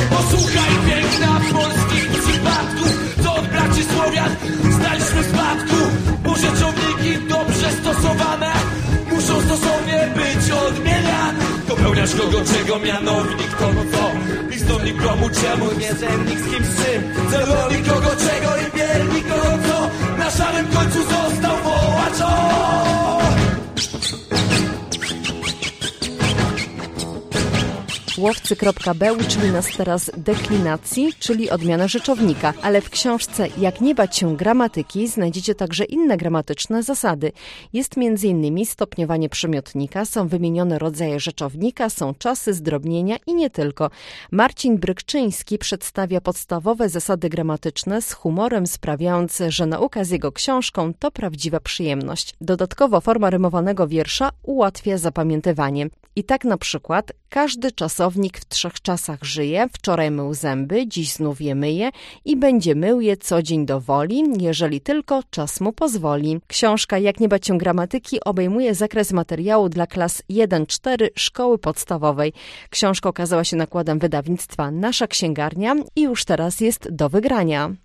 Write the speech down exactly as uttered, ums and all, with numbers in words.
Posłuchaj piękna polskich przypadków, co od braci Słowian znaliśmy w spadku. Bo rzeczowniki dobrze stosowane muszą stosownie być odmieniane. Dopełniasz kogo czego, mianownik to no co, listownik komu czemu, mierzennik z kim z czym, celownik kogo czego i miernik kogo co, na szarym końcu został wołacz. Łowcy kropka be uczyli nas teraz deklinacji, czyli odmiana rzeczownika, ale w książce Jak nie bać się gramatyki znajdziecie także inne gramatyczne zasady. Jest między innymi stopniowanie przymiotnika, są wymienione rodzaje rzeczownika, są czasy zdrobnienia i nie tylko. Marcin Brykczyński przedstawia podstawowe zasady gramatyczne z humorem, sprawiając, że nauka z jego książką to prawdziwa przyjemność. Dodatkowo forma rymowanego wiersza ułatwia zapamiętywanie. I tak na przykład każdy czasownik w trzech czasach żyje, wczoraj mył zęby, dziś znów je myje i będzie mył je co dzień do woli, jeżeli tylko czas mu pozwoli. Książka Jak nie bać się gramatyki obejmuje zakres materiału dla klas jeden cztery szkoły podstawowej. Książka okazała się nakładem wydawnictwa Nasza Księgarnia i już teraz jest do wygrania.